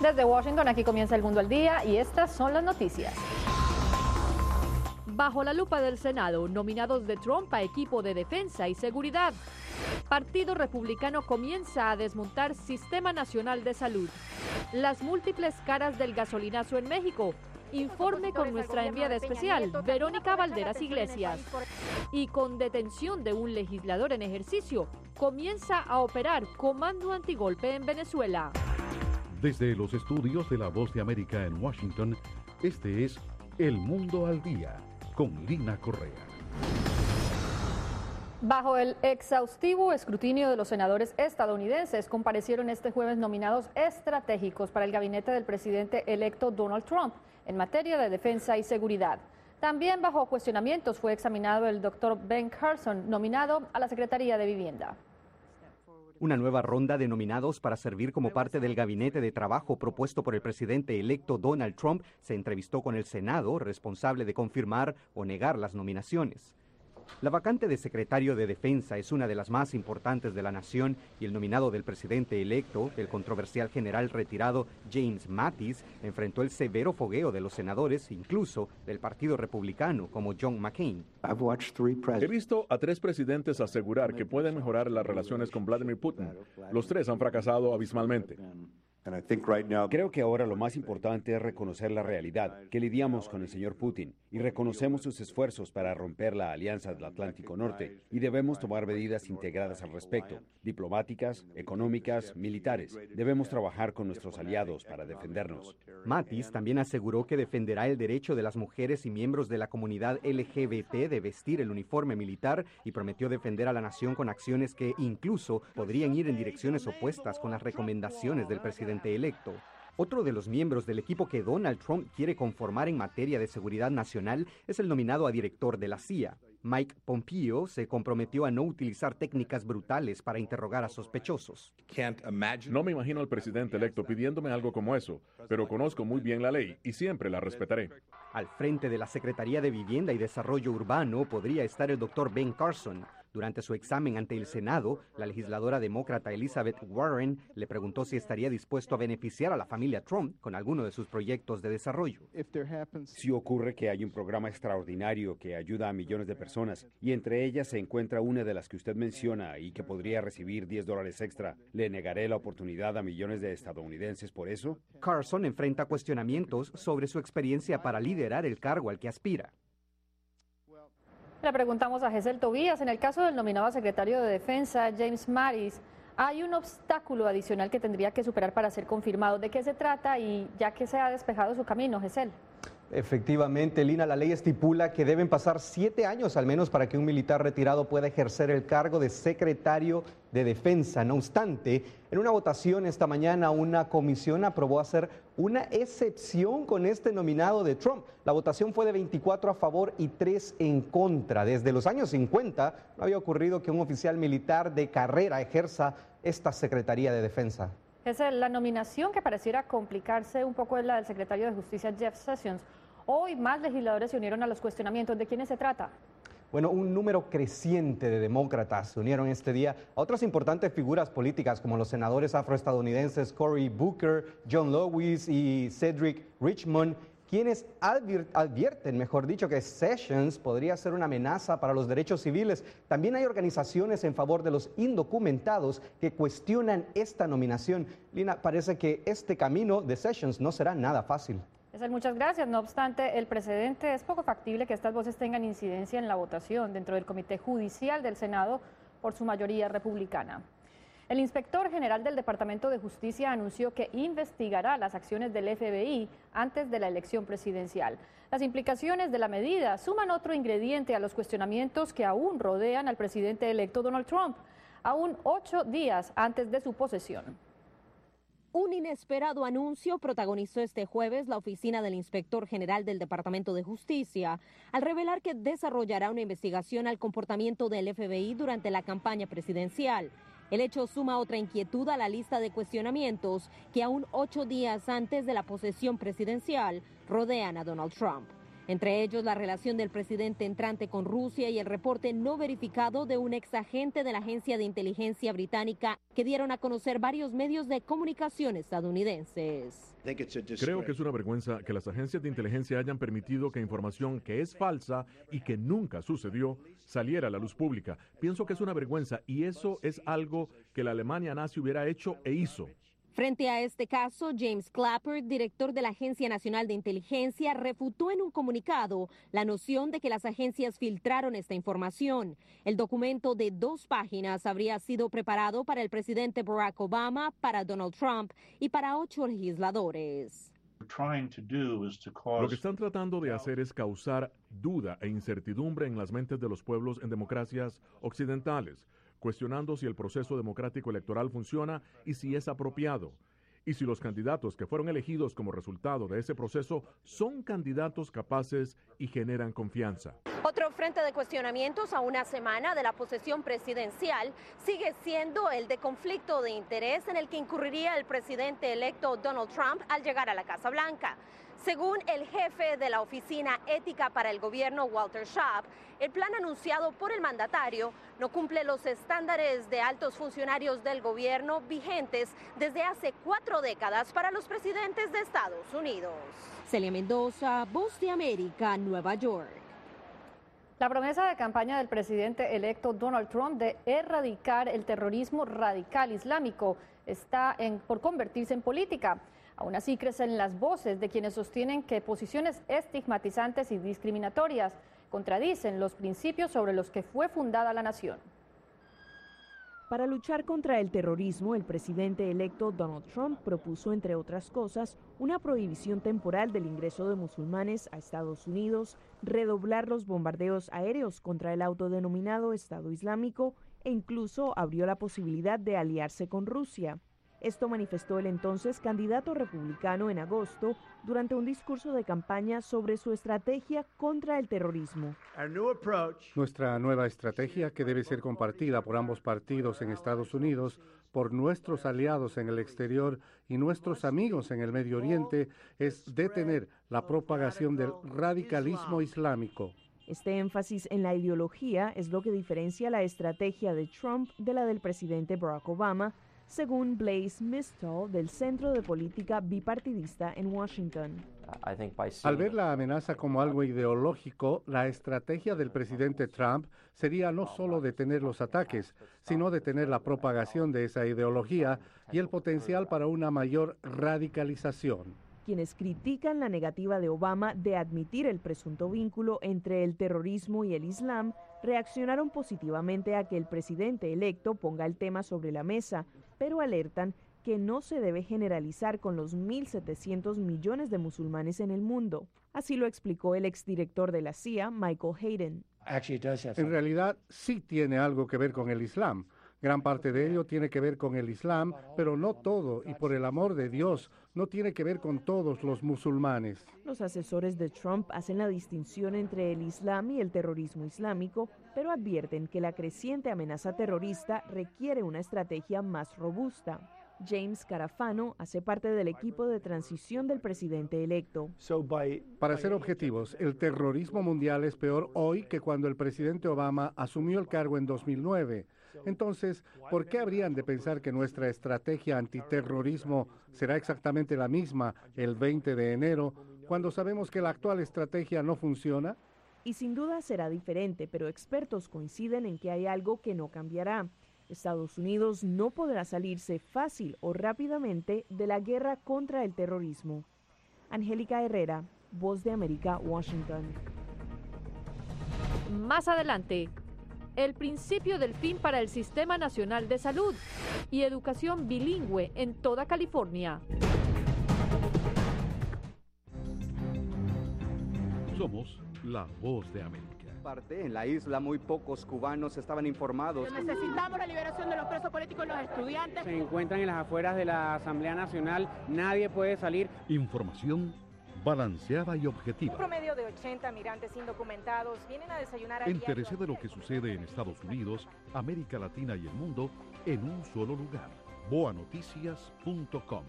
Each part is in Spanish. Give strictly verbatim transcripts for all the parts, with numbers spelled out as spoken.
Desde Washington, aquí comienza El Mundo al Día y estas son las noticias. Bajo la lupa del Senado, nominados de Trump a equipo de defensa y seguridad. Partido Republicano comienza a desmontar Sistema Nacional de Salud. Las múltiples caras del gasolinazo en México. Informe con nuestra enviada especial, Verónica Valderas Iglesias. Y con detención de un legislador en ejercicio, comienza a operar Comando Antigolpe en Venezuela. Desde los estudios de La Voz de América en Washington, este es El Mundo al Día, con Lina Correa. Bajo el exhaustivo escrutinio de los senadores estadounidenses, comparecieron este jueves nominados estratégicos para el gabinete del presidente electo Donald Trump en materia de defensa y seguridad. También bajo cuestionamientos fue examinado el doctor Ben Carson, nominado a la Secretaría de Vivienda. Una nueva ronda de nominados para servir como parte del gabinete de trabajo propuesto por el presidente electo Donald Trump se entrevistó con el Senado, responsable de confirmar o negar las nominaciones. La vacante de secretario de Defensa es una de las más importantes de la nación y el nominado del presidente electo, el controversial general retirado James Mattis, enfrentó el severo fogueo de los senadores, incluso del Partido Republicano, como John McCain. He visto a tres presidentes asegurar que pueden mejorar las relaciones con Vladimir Putin. Los tres han fracasado abismalmente. Creo que ahora lo más importante es reconocer la realidad, que lidiamos con el señor Putin y reconocemos sus esfuerzos para romper la alianza del Atlántico Norte y debemos tomar medidas integradas al respecto, diplomáticas, económicas, militares. Debemos trabajar con nuestros aliados para defendernos. Mattis también aseguró que defenderá el derecho de las mujeres y miembros de la comunidad L G B T de vestir el uniforme militar y prometió defender a la nación con acciones que incluso podrían ir en direcciones opuestas con las recomendaciones del presidente electo. Otro de los miembros del equipo que Donald Trump quiere conformar en materia de seguridad nacional es el nominado a director de la C I A. Mike Pompeo se comprometió a no utilizar técnicas brutales para interrogar a sospechosos. No me imagino al presidente electo pidiéndome algo como eso, pero conozco muy bien la ley y siempre la respetaré. Al frente de la Secretaría de Vivienda y Desarrollo Urbano podría estar el doctor Ben Carson. Durante su examen ante el Senado, la legisladora demócrata Elizabeth Warren le preguntó si estaría dispuesto a beneficiar a la familia Trump con alguno de sus proyectos de desarrollo. Si ocurre que hay un programa extraordinario que ayuda a millones de personas y entre ellas se encuentra una de las que usted menciona y que podría recibir diez dólares extra, ¿le negaré la oportunidad a millones de estadounidenses por eso? Carson enfrenta cuestionamientos sobre su experiencia para liderar el cargo al que aspira. Le preguntamos a Gesell Tobías, en el caso del nominado a secretario de Defensa, James Mattis, hay un obstáculo adicional que tendría que superar para ser confirmado. ¿De qué se trata y ya que se ha despejado su camino, Gesell? Efectivamente, Lina, la ley estipula que deben pasar siete años al menos para que un militar retirado pueda ejercer el cargo de secretario de Defensa. No obstante, en una votación esta mañana, una comisión aprobó hacer una excepción con este nominado de Trump. La votación fue de veinticuatro a favor y tres en contra. Desde los años cincuenta no había ocurrido que un oficial militar de carrera ejerza esta Secretaría de Defensa. Es la nominación que pareciera complicarse un poco es la del secretario de Justicia, Jeff Sessions. Hoy más legisladores se unieron a los cuestionamientos. ¿De quiénes se trata? Bueno, un número creciente de demócratas se unieron este día a otras importantes figuras políticas como los senadores afroestadounidenses Cory Booker, John Lewis y Cedric Richmond, quienes advierten, mejor dicho, que Sessions podría ser una amenaza para los derechos civiles. También hay organizaciones en favor de los indocumentados que cuestionan esta nominación. Lina, parece que este camino de Sessions no será nada fácil. Muchas gracias. No obstante, el precedente es poco factible que estas voces tengan incidencia en la votación dentro del Comité Judicial del Senado por su mayoría republicana. El inspector general del Departamento de Justicia anunció que investigará las acciones del F B I antes de la elección presidencial. Las implicaciones de la medida suman otro ingrediente a los cuestionamientos que aún rodean al presidente electo Donald Trump, aún ocho días antes de su posesión. Un inesperado anuncio protagonizó este jueves la oficina del inspector general del Departamento de Justicia al revelar que desarrollará una investigación al comportamiento del F B I durante la campaña presidencial. El hecho suma otra inquietud a la lista de cuestionamientos que aún ocho días antes de la posesión presidencial rodean a Donald Trump. entre ellos la relación del presidente entrante con Rusia y el reporte no verificado de un exagente de la agencia de inteligencia británica que dieron a conocer varios medios de comunicación estadounidenses. Creo que es una vergüenza que las agencias de inteligencia hayan permitido que información que es falsa y que nunca sucedió saliera a la luz pública. Pienso que es una vergüenza y eso es algo que la Alemania nazi hubiera hecho e hizo. Frente a este caso, James Clapper, director de la Agencia Nacional de Inteligencia, refutó en un comunicado la noción de que las agencias filtraron esta información. El documento de dos páginas habría sido preparado para el presidente Barack Obama, para Donald Trump y para ocho legisladores. Lo que están tratando de hacer es causar duda e incertidumbre en las mentes de los pueblos en democracias occidentales, cuestionando si el proceso democrático electoral funciona y si es apropiado, y si los candidatos que fueron elegidos como resultado de ese proceso son candidatos capaces y generan confianza. Otro frente de cuestionamientos a una semana de la posesión presidencial sigue siendo el de conflicto de interés en el que incurriría el presidente electo Donald Trump al llegar a la Casa Blanca. Según el jefe de la Oficina Ética para el Gobierno, Walter Schaub, el plan anunciado por el mandatario no cumple los estándares de altos funcionarios del gobierno vigentes desde hace cuatro décadas para los presidentes de Estados Unidos. Celia Mendoza, Voz de América, Nueva York. La promesa de campaña del presidente electo Donald Trump de erradicar el terrorismo radical islámico está en, por convertirse en política. Aún así crecen las voces de quienes sostienen que posiciones estigmatizantes y discriminatorias contradicen los principios sobre los que fue fundada la nación. Para luchar contra el terrorismo, el presidente electo Donald Trump propuso, entre otras cosas, una prohibición temporal del ingreso de musulmanes a Estados Unidos, redoblar los bombardeos aéreos contra el autodenominado Estado Islámico e incluso abrió la posibilidad de aliarse con Rusia. Esto manifestó el entonces candidato republicano en agosto durante un discurso de campaña sobre su estrategia contra el terrorismo. Nuestra nueva estrategia, que debe ser compartida por ambos partidos en Estados Unidos, por nuestros aliados en el exterior y nuestros amigos en el Medio Oriente, es detener la propagación del radicalismo islámico. Este énfasis en la ideología es lo que diferencia la estrategia de Trump de la del presidente Barack Obama, según Blaise Mistral del Centro de Política Bipartidista en Washington. Al ver la amenaza como algo ideológico, la estrategia del presidente Trump sería no solo detener los ataques, sino detener la propagación de esa ideología y el potencial para una mayor radicalización. Quienes critican la negativa de Obama de admitir el presunto vínculo entre el terrorismo y el Islam, reaccionaron positivamente a que el presidente electo ponga el tema sobre la mesa, pero alertan que no se debe generalizar con los mil setecientos millones de musulmanes en el mundo. Así lo explicó el exdirector de la C I A, Michael Hayden. En realidad, sí tiene algo que ver con el Islam. Gran parte de ello tiene que ver con el Islam, pero no todo, y por el amor de Dios, no tiene que ver con todos los musulmanes. Los asesores de Trump hacen la distinción entre el Islam y el terrorismo islámico, pero advierten que la creciente amenaza terrorista requiere una estrategia más robusta. James Carafano hace parte del equipo de transición del presidente electo. Para ser objetivos, el terrorismo mundial es peor hoy que cuando el presidente Obama asumió el cargo en dos mil nueve. Entonces, ¿por qué habrían de pensar que nuestra estrategia antiterrorismo será exactamente la misma el veinte de enero, cuando sabemos que la actual estrategia no funciona? Y sin duda será diferente, pero expertos coinciden en que hay algo que no cambiará. Estados Unidos no podrá salirse fácil o rápidamente de la guerra contra el terrorismo. Angélica Herrera, Voz de América, Washington. Más adelante, el principio del fin para el Sistema Nacional de Salud y educación bilingüe en toda California. Somos la Voz de América. Parte en la isla muy pocos cubanos estaban informados. Necesitamos la liberación de los presos políticos y los estudiantes. Se encuentran en las afueras de la Asamblea Nacional, nadie puede salir. Información balanceada y objetiva. Un promedio de ochenta migrantes indocumentados vienen a desayunar a Entérese de lo que sucede en Estados Unidos, América Latina y el mundo en un solo lugar. boa noticias punto com.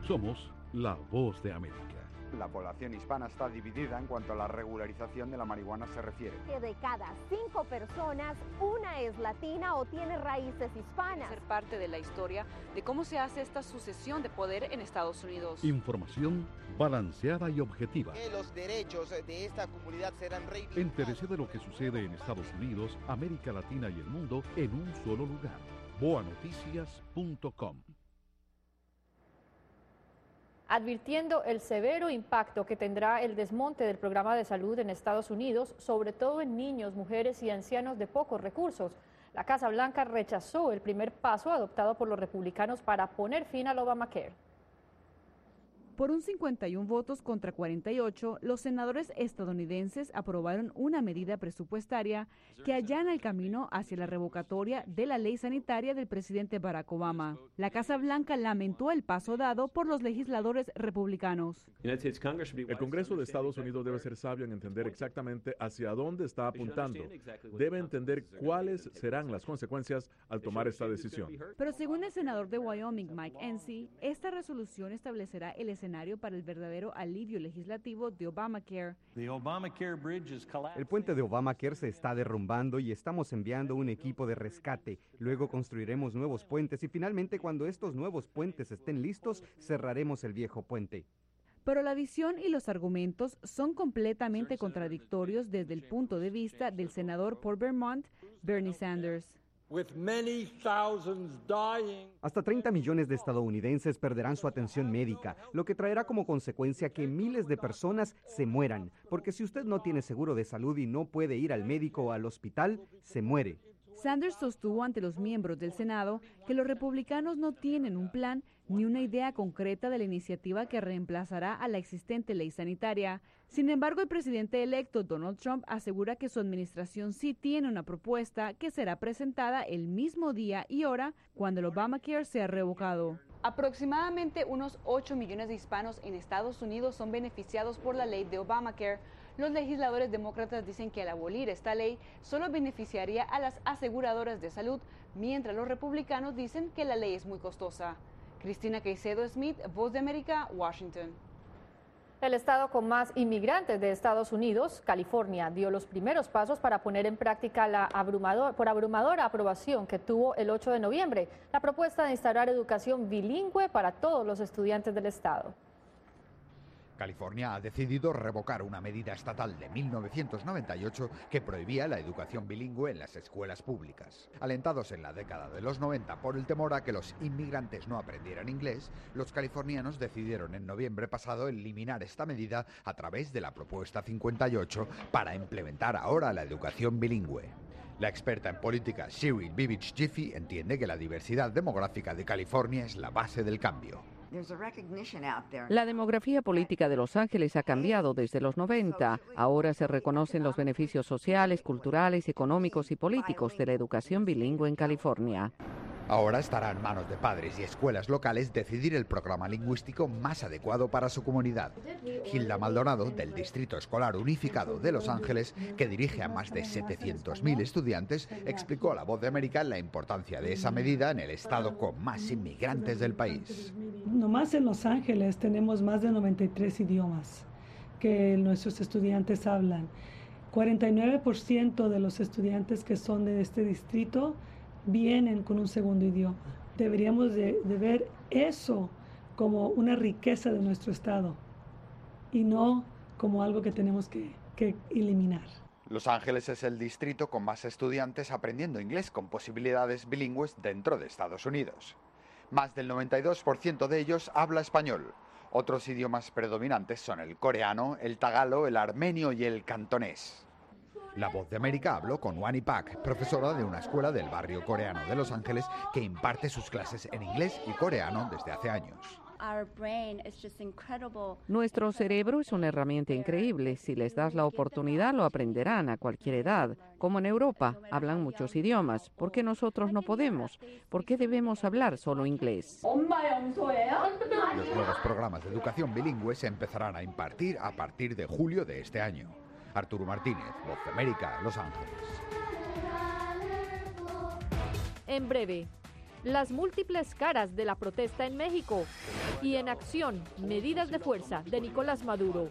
Somos la voz de América. La población hispana está dividida en cuanto a la regularización de la marihuana se refiere. Que de cada cinco personas, una es latina o tiene raíces hispanas. Ser parte de la historia de cómo se hace esta sucesión de poder en Estados Unidos. Información balanceada y objetiva. Que los derechos de esta comunidad serán reivindicados. Entérese de lo que sucede en Estados Unidos, América Latina y el mundo en un solo lugar. boa noticias punto com. Advirtiendo el severo impacto que tendrá el desmonte del programa de salud en Estados Unidos, sobre todo en niños, mujeres y ancianos de pocos recursos. La Casa Blanca rechazó el primer paso adoptado por los republicanos para poner fin al Obamacare. Por un cincuenta y uno votos contra cuarenta y ocho, los senadores estadounidenses aprobaron una medida presupuestaria que allana el camino hacia la revocatoria de la ley sanitaria del presidente Barack Obama. La Casa Blanca lamentó el paso dado por los legisladores republicanos. El Congreso de Estados Unidos debe ser sabio en entender exactamente hacia dónde está apuntando. Debe entender cuáles serán las consecuencias al tomar esta decisión. Pero según el senador de Wyoming, Mike Enzi, esta resolución establecerá el escenario para el verdadero alivio legislativo de Obamacare. El puente de Obamacare se está derrumbando y estamos enviando un equipo de rescate. Luego construiremos nuevos puentes y finalmente, cuando estos nuevos puentes estén listos, cerraremos el viejo puente. Pero la visión y los argumentos son completamente contradictorios desde el punto de vista del senador por Vermont, Bernie Sanders. Hasta treinta millones de estadounidenses perderán su atención médica, lo que traerá como consecuencia que miles de personas se mueran, porque si usted no tiene seguro de salud y no puede ir al médico o al hospital, se muere. Sanders sostuvo ante los miembros del Senado que los republicanos no tienen un plan ni una idea concreta de la iniciativa que reemplazará a la existente ley sanitaria. Sin embargo, el presidente electo Donald Trump asegura que su administración sí tiene una propuesta que será presentada el mismo día y hora cuando el Obamacare sea revocado. Aproximadamente unos ocho millones de hispanos en Estados Unidos son beneficiados por la ley de Obamacare. Los legisladores demócratas dicen que al abolir esta ley solo beneficiaría a las aseguradoras de salud, mientras los republicanos dicen que la ley es muy costosa. Cristina Caicedo Smith, Voz de América, Washington. El estado con más inmigrantes de Estados Unidos, California, dio los primeros pasos para poner en práctica la abrumador, por abrumadora aprobación que tuvo el ocho de noviembre, la propuesta de instaurar educación bilingüe para todos los estudiantes del estado. California ha decidido revocar una medida estatal de mil novecientos noventa y ocho que prohibía la educación bilingüe en las escuelas públicas. Alentados en la década de los noventa por el temor a que los inmigrantes no aprendieran inglés, los californianos decidieron en noviembre pasado eliminar esta medida a través de la propuesta cincuenta y ocho para implementar ahora la educación bilingüe. La experta en política Shiri Bibich Jiffy entiende que la diversidad demográfica de California es la base del cambio. La demografía política de Los Ángeles ha cambiado desde los noventa. Ahora se reconocen los beneficios sociales, culturales, económicos y políticos de la educación bilingüe en California. Ahora estará en manos de padres y escuelas locales decidir el programa lingüístico más adecuado para su comunidad. Hilda Maldonado, del Distrito Escolar Unificado de Los Ángeles, que dirige a más de setecientos mil estudiantes, explicó a La Voz de América la importancia de esa medida en el estado con más inmigrantes del país. Nomás en Los Ángeles tenemos más de noventa y tres idiomas que nuestros estudiantes hablan. cuarenta y nueve por ciento de los estudiantes que son de este distrito vienen con un segundo idioma. Deberíamos de, de ver eso como una riqueza de nuestro estado y no como algo que tenemos que, que eliminar. Los Ángeles es el distrito con más estudiantes aprendiendo inglés con posibilidades bilingües dentro de Estados Unidos. Más del noventa y dos por ciento de ellos habla español. Otros idiomas predominantes son el coreano, el tagalo, el armenio y el cantonés. La Voz de América habló con Wani Pak, profesora de una escuela del barrio coreano de Los Ángeles que imparte sus clases en inglés y coreano desde hace años. Nuestro cerebro es una herramienta increíble. Si les das la oportunidad, lo aprenderán a cualquier edad. Como en Europa, hablan muchos idiomas. ¿Por qué nosotros no podemos? ¿Por qué debemos hablar solo inglés? Los nuevos programas de educación bilingüe se empezarán a impartir a partir de julio de este año. Arturo Martínez, Voz de América, Los Ángeles. En breve, Las múltiples caras de la protesta en México y en acción, medidas de fuerza de Nicolás Maduro.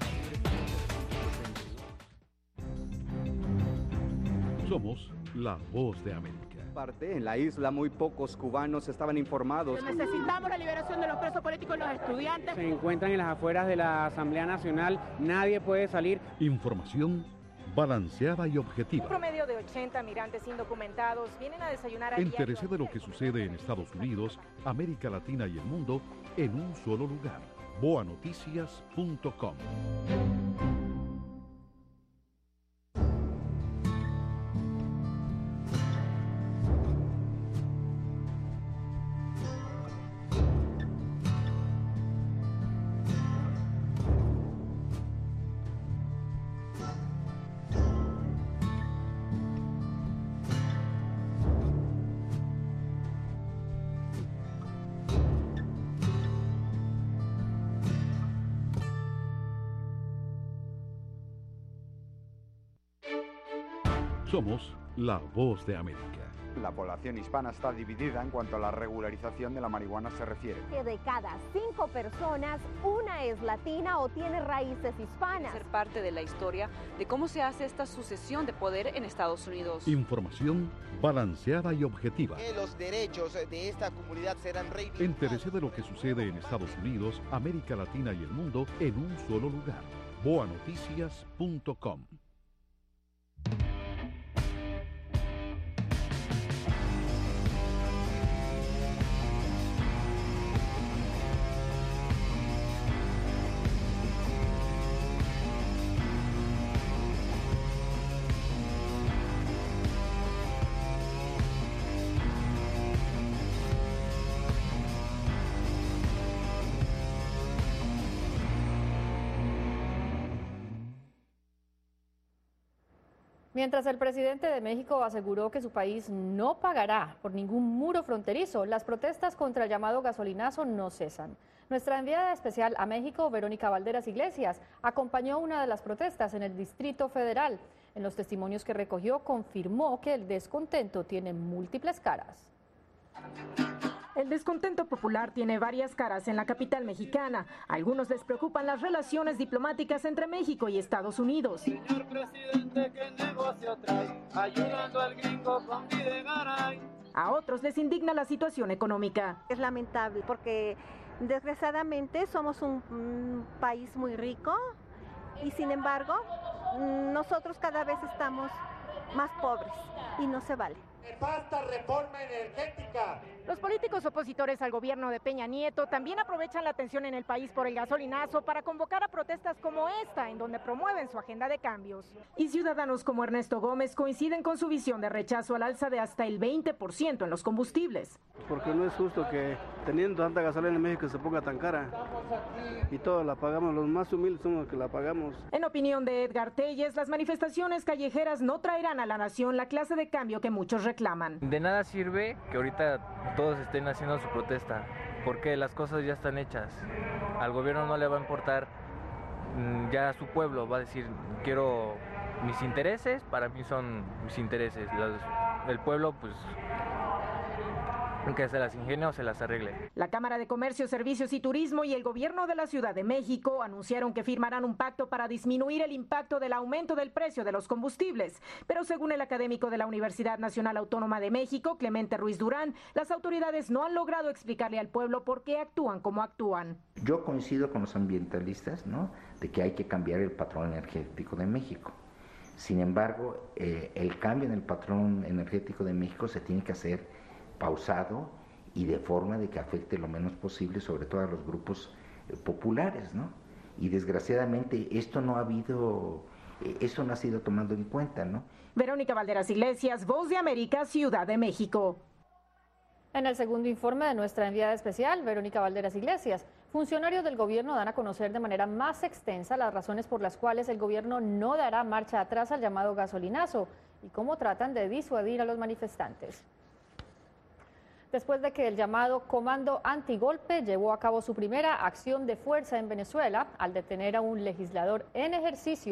Somos la voz de América. Parte en la isla muy pocos cubanos estaban informados. Necesitamos la liberación de los presos políticos y los estudiantes. Se encuentran en las afueras de la Asamblea Nacional, nadie puede salir. Información balanceada y objetiva. Un promedio de ochenta migrantes indocumentados vienen a desayunar a Entérese de lo que sucede en Estados Unidos, América Latina y el mundo en un solo lugar. boa noticias punto com. Somos la voz de América. La población hispana está dividida en cuanto a la regularización de la marihuana se refiere. Que de cada cinco personas, una es latina o tiene raíces hispanas. Ser parte de la historia de cómo se hace esta sucesión de poder en Estados Unidos. Información balanceada y objetiva. Que los derechos de esta comunidad serán reivindicados. Entérese de lo que sucede en Estados Unidos, América Latina y el mundo en un solo lugar. boa noticias punto com. Mientras el presidente de México aseguró que su país no pagará por ningún muro fronterizo, las protestas contra el llamado gasolinazo no cesan. Nuestra enviada especial a México, Verónica Valderas Iglesias, acompañó una de las protestas en el Distrito Federal. En los testimonios que recogió, confirmó que el descontento tiene múltiples caras. El descontento popular tiene varias caras en la capital mexicana. A algunos les preocupan las relaciones diplomáticas entre México y Estados Unidos. Señor presidente, ¿qué negocio trae? Ayudando al gringo con Videgaray. A otros les indigna la situación económica. Es lamentable porque desgraciadamente somos un, un país muy rico y sin embargo nosotros cada vez estamos más pobres y no se vale. ¡Basta reforma energética! Los políticos opositores al gobierno de Peña Nieto también aprovechan la tensión en el país por el gasolinazo para convocar a protestas como esta, en donde promueven su agenda de cambios. Y ciudadanos como Ernesto Gómez coinciden con su visión de rechazo al alza de hasta el veinte por ciento en los combustibles. Porque no es justo que teniendo tanta gasolina en México se ponga tan cara. Y todos la pagamos, los más humildes somos los que la pagamos. En opinión de Edgar Telles, las manifestaciones callejeras no traerán a la nación la clase de cambio que muchos reclaman. De nada sirve que ahorita todos estén haciendo su protesta, porque las cosas ya están hechas. Al gobierno no le va a importar, ya a su pueblo va a decir, quiero mis intereses, para mí son mis intereses. Los, el pueblo, pues, que se las ingenie o se las arregle. La Cámara de Comercio, Servicios y Turismo y el Gobierno de la Ciudad de México anunciaron que firmarán un pacto para disminuir el impacto del aumento del precio de los combustibles. Pero según el académico de la Universidad Nacional Autónoma de México, Clemente Ruiz Durán, las autoridades no han logrado explicarle al pueblo por qué actúan como actúan. Yo coincido con los ambientalistas, ¿no?, de que hay que cambiar el patrón energético de México. Sin embargo, eh, el cambio en el patrón energético de México se tiene que hacer pausado y de forma de que afecte lo menos posible, sobre todo a los grupos eh, populares, ¿no? Y desgraciadamente esto no ha habido, eh, eso no ha sido tomado en cuenta, ¿no? Verónica Valderas Iglesias, Voz de América, Ciudad de México. En el segundo informe de nuestra enviada especial, Verónica Valderas Iglesias, funcionarios del gobierno dan a conocer de manera más extensa las razones por las cuales el gobierno no dará marcha atrás al llamado gasolinazo y cómo tratan de disuadir a los manifestantes. Después de que el llamado Comando Antigolpe llevó a cabo su primera acción de fuerza en Venezuela al detener a un legislador en ejercicio,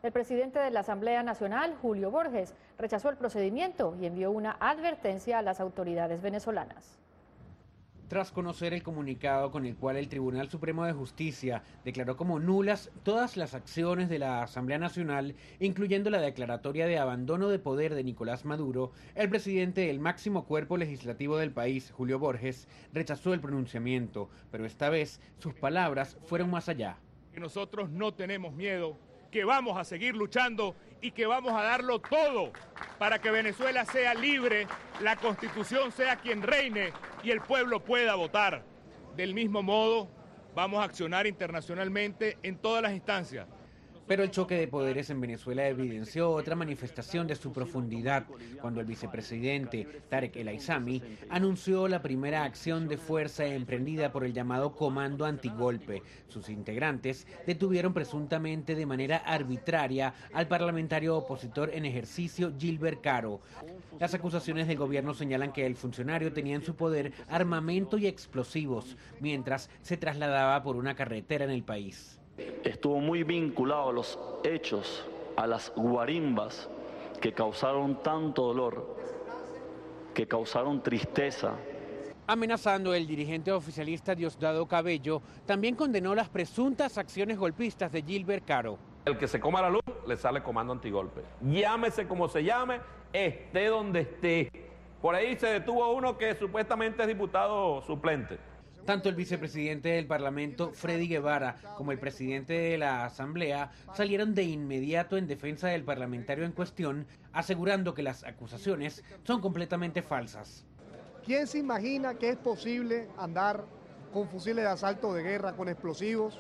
El presidente de la Asamblea Nacional, Julio Borges, rechazó el procedimiento y envió una advertencia a las autoridades venezolanas. Tras conocer el comunicado con el cual el Tribunal Supremo de Justicia declaró como nulas todas las acciones de la Asamblea Nacional, incluyendo la declaratoria de abandono de poder de Nicolás Maduro, el presidente del máximo cuerpo legislativo del país, Julio Borges, rechazó el pronunciamiento, pero esta vez sus palabras fueron más allá. Nosotros no tenemos miedo, que vamos a seguir luchando y que vamos a darlo todo para que Venezuela sea libre, la Constitución sea quien reine y el pueblo pueda votar. Del mismo modo, vamos a accionar internacionalmente en todas las instancias. Pero el choque de poderes en Venezuela evidenció otra manifestación de su profundidad cuando el vicepresidente Tarek El Aissami anunció la primera acción de fuerza emprendida por el llamado Comando Antigolpe. Sus integrantes detuvieron presuntamente de manera arbitraria al parlamentario opositor en ejercicio Gilbert Caro. Las acusaciones del gobierno señalan que el funcionario tenía en su poder armamento y explosivos mientras se trasladaba por una carretera en el país. Estuvo muy vinculado a los hechos, a las guarimbas que causaron tanto dolor, que causaron tristeza. Amenazando, el dirigente oficialista Diosdado Cabello también condenó las presuntas acciones golpistas de Gilbert Caro. El que se coma la luz, le sale comando antigolpe. Llámese como se llame, esté donde esté. Por ahí se detuvo uno que supuestamente es diputado suplente. Tanto el vicepresidente del Parlamento, Freddy Guevara, como el presidente de la Asamblea salieron de inmediato en defensa del parlamentario en cuestión, asegurando que las acusaciones son completamente falsas. ¿Quién se imagina que es posible andar con fusiles de asalto de guerra, con explosivos,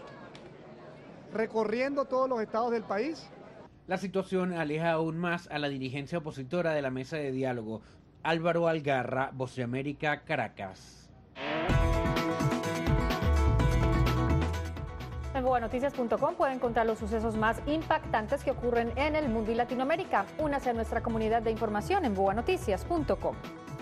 recorriendo todos los estados del país? La situación aleja aún más a la dirigencia opositora de la mesa de diálogo. Álvaro Algarra, Voz de América, Caracas. En boa noticias punto com pueden encontrar los sucesos más impactantes que ocurren en el mundo y Latinoamérica. Únase a nuestra comunidad de información en boa noticias punto com.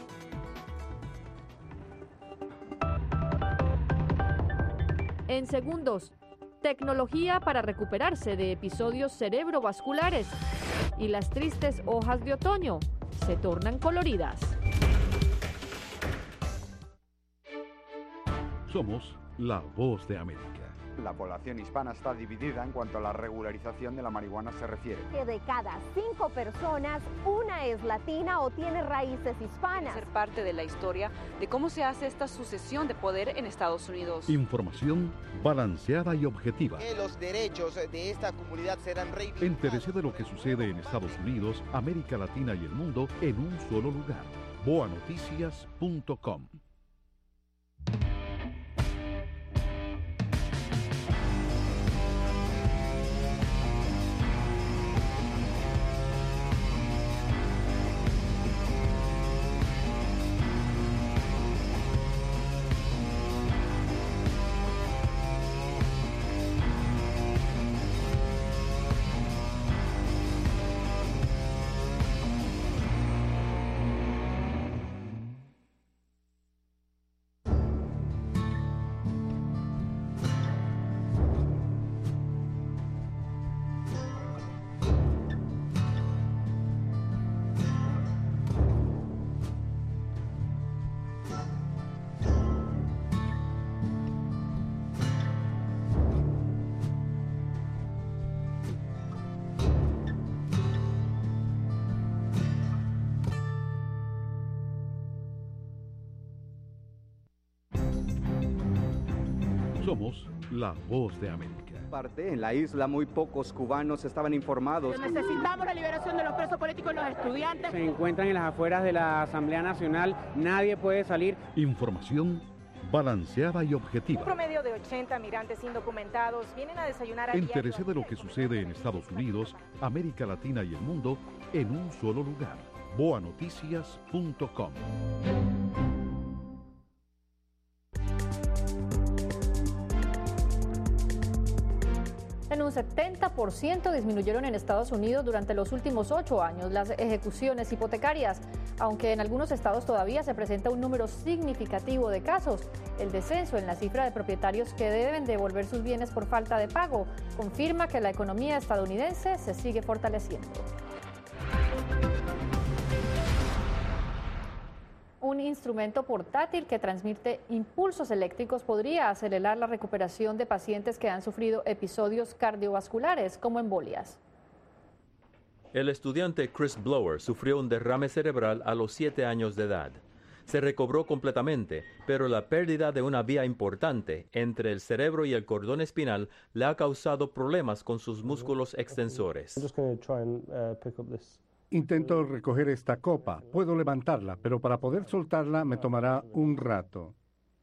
En segundos, tecnología para recuperarse de episodios cerebrovasculares y las tristes hojas de otoño se tornan coloridas. Somos la Voz de América. La población hispana está dividida en cuanto a la regularización de la marihuana se refiere. Que de cada cinco personas, una es latina o tiene raíces hispanas. Ser parte de la historia de cómo se hace esta sucesión de poder en Estados Unidos. Información balanceada y objetiva. Que los derechos de esta comunidad serán reivindicados. Entérese de lo que sucede en Estados Unidos, América Latina y el mundo en un solo lugar. boa noticias punto com. Somos la Voz de América. Parte en la isla muy pocos cubanos estaban informados. Necesitamos la liberación de los presos políticos y los estudiantes. Se encuentran en las afueras de la Asamblea Nacional, nadie puede salir. Información balanceada y objetiva. Un promedio de ochenta migrantes indocumentados vienen a desayunar a Entérese de lo que sucede en Estados Unidos, América Latina y el mundo en un solo lugar. boa noticias punto com. En un setenta por ciento disminuyeron en Estados Unidos durante los últimos ocho años las ejecuciones hipotecarias. Aunque en algunos estados todavía se presenta un número significativo de casos, el descenso en la cifra de propietarios que deben devolver sus bienes por falta de pago confirma que la economía estadounidense se sigue fortaleciendo. Un instrumento portátil que transmite impulsos eléctricos podría acelerar la recuperación de pacientes que han sufrido episodios cardiovasculares como embolias. El estudiante Chris Blower sufrió un derrame cerebral a los siete años de edad. Se recobró completamente, pero la pérdida de una vía importante entre el cerebro y el cordón espinal le ha causado problemas con sus músculos extensores. Intento recoger esta copa. Puedo levantarla, pero para poder soltarla me tomará un rato.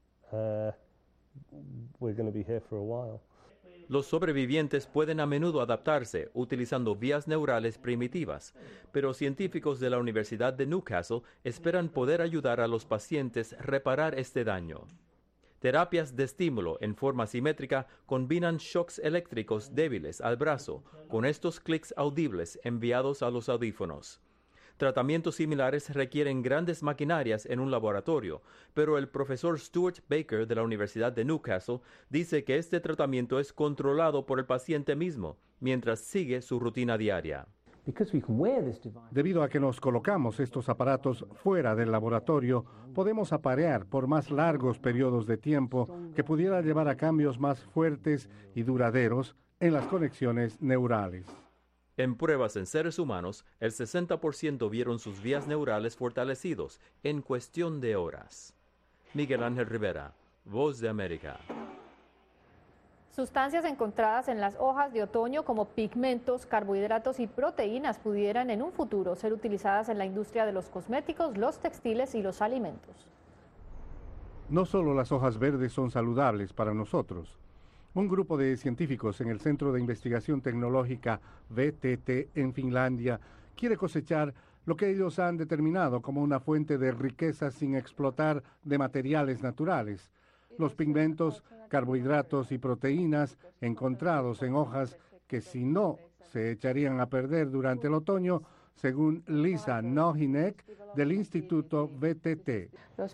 Los sobrevivientes pueden a menudo adaptarse utilizando vías neurales primitivas, pero científicos de la Universidad de Newcastle esperan poder ayudar a los pacientes a reparar este daño. Terapias de estímulo en forma simétrica combinan shocks eléctricos débiles al brazo con estos clics audibles enviados a los audífonos. Tratamientos similares requieren grandes maquinarias en un laboratorio, pero el profesor Stuart Baker de la Universidad de Newcastle dice que este tratamiento es controlado por el paciente mismo mientras sigue su rutina diaria. Debido a que nos colocamos estos aparatos fuera del laboratorio, podemos aparear por más largos periodos de tiempo que pudiera llevar a cambios más fuertes y duraderos en las conexiones neurales. En pruebas en seres humanos, el sesenta por ciento vieron sus vías neurales fortalecidos en cuestión de horas. Miguel Ángel Rivera, Voz de América. Sustancias encontradas en las hojas de otoño como pigmentos, carbohidratos y proteínas pudieran en un futuro ser utilizadas en la industria de los cosméticos, los textiles y los alimentos. No solo las hojas verdes son saludables para nosotros. Un grupo de científicos en el Centro de Investigación Tecnológica V T T en Finlandia quiere cosechar lo que ellos han determinado como una fuente de riqueza sin explotar de materiales naturales. Los pigmentos, carbohidratos y proteínas encontrados en hojas que si no se echarían a perder durante el otoño, según Lisa Nohinek del Instituto V T T.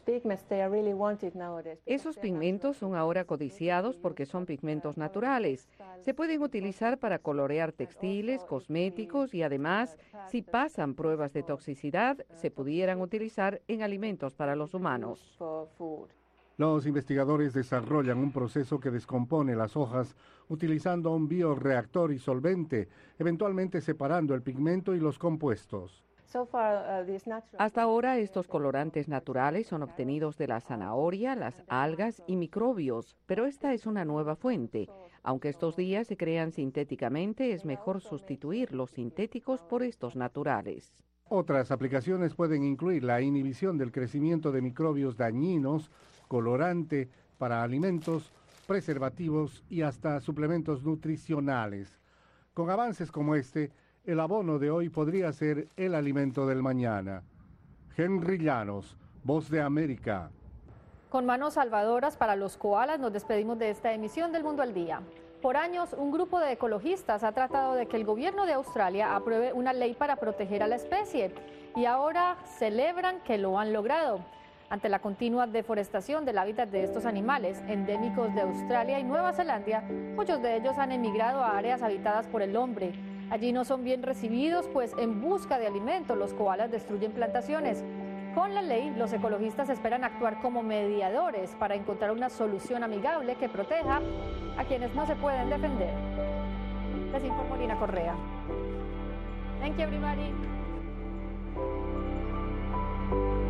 Esos pigmentos son ahora codiciados porque son pigmentos naturales. Se pueden utilizar para colorear textiles, cosméticos y además, si pasan pruebas de toxicidad, se pudieran utilizar en alimentos para los humanos. Los investigadores desarrollan un proceso que descompone las hojas utilizando un bioreactor y solvente, eventualmente separando el pigmento y los compuestos. Hasta ahora estos colorantes naturales son obtenidos de la zanahoria, las algas y microbios, pero esta es una nueva fuente. Aunque estos días se crean sintéticamente, es mejor sustituir los sintéticos por estos naturales. Otras aplicaciones pueden incluir la inhibición del crecimiento de microbios dañinos, colorante para alimentos, preservativos y hasta suplementos nutricionales. Con avances como este, el abono de hoy podría ser el alimento del mañana. Henry Llanos, Voz de América. Con manos salvadoras para los koalas nos despedimos de esta emisión del Mundo al Día. Por años, un grupo de ecologistas ha tratado de que el gobierno de Australia apruebe una ley para proteger a la especie y ahora celebran que lo han logrado. Ante la continua deforestación del hábitat de estos animales endémicos de Australia y Nueva Zelanda, muchos de ellos han emigrado a áreas habitadas por el hombre. Allí no son bien recibidos, pues en busca de alimento los koalas destruyen plantaciones. Con la ley, los ecologistas esperan actuar como mediadores para encontrar una solución amigable que proteja a quienes no se pueden defender. Les informó Lina Correa. Thank you, everybody.